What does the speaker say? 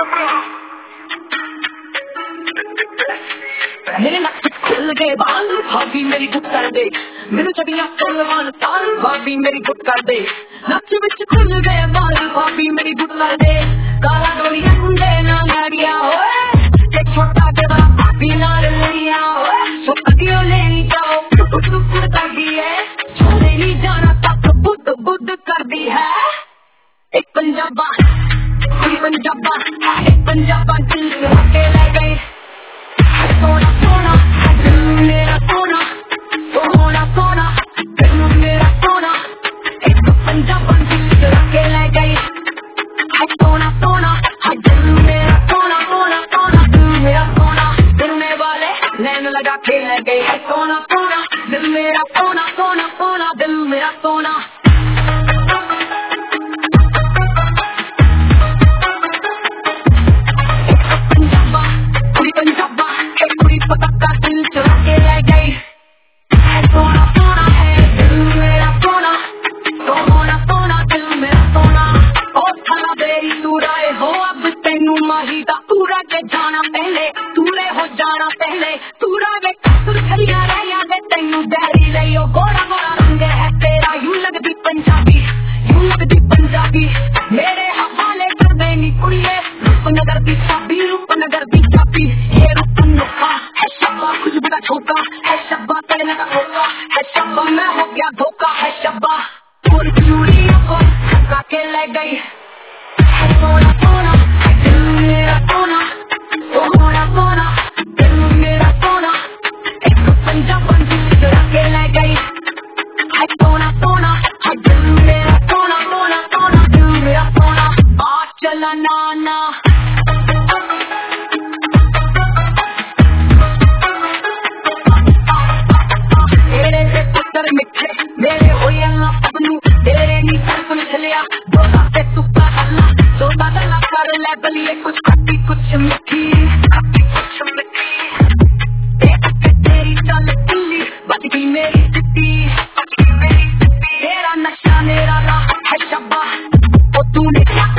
मेरे नक्श खुल गए बाल भाभी मेरी गुट कर दे, मेरे चढ़िया फुलवान ताल भाभी मेरी गुट कर दे, नक्श विच खुल गए बाल भाभी मेरी गुट कर दे, काला डोरिया मुंडे ना नारिया ओए, एक छोटा जरा भाभी नाल लिया ओए, सुक्तियों लेनी जाओ टुक टुक कर दी है, छोड़े नहीं जाना तक बुद्ध बुद्ध कर दी है, एक पंजाबा दिल से होके ले गई, सोना सोना दिल मेरा सोना, सोना सोना दिल मेरा सोना, एक पंजाबा दिल से होके ले गई, सोना सोना दिल मेरा सोना, सोना सोना दिल मेरा सोना, दिल में वाले नैन लगा के ले गई, सोना सोना दिल मेरा सोना, सोना सोना दिल मेरा सोना। जाना पहले तूरे हो जाना पहले तूरा वे कसुर छलिया रह याद तेनू डैरी लियो गोरा गोरा रंग है तेरा यूं लगदी पंजाबी मेरे हवाले कर देनी कुड़िए रूपनगर दी चाबी ये रूपनगा है शब्बा खुशबू का झोंका है शब्बा तेरे का धोखा है शब्बा मैं हो गया धोखा है शब्बा पूरी चूड़ियों को धक्का के ले गई सोना सोना दिल मेरा सोना, सोना सोना दिल मेरा सोना, एक पंजाबा दिल चुरा के ले गई, सोना सोना दिल मेरा सोना, सोना सोना दिल मेरा सोना, आ चला नाना तेरे से पत्थर मिठे मेरे होए अल्लाह सबनू तेरे नी सुन चलिया दोसा से सुक्का अल्लाह सोना दला कर ले बलिए कुछ खट्टी कुछ मीठी तेरी चाल दिल्ली बच गई मेरी चिट्ठी तेरा नशा मेरा राह है शब्बा ओ तूने क्या